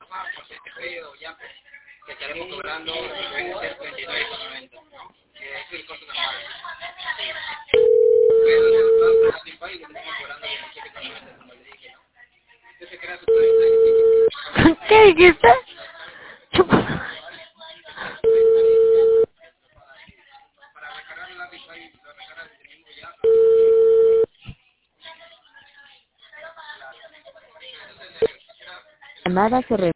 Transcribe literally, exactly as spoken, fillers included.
por este pedido ya te estaremos cobrando treinta y nueve con noventa, ¿no? Que es el costo normal. Pero si nosotros a Spotify le tenemos cobrando diecisiete con noventa, como le dije, ¿no? Entonces crea su tarifa. ¿Qué dijiste? Para recargar el Spotify lo recargas desde el mismo ya. Llamada se re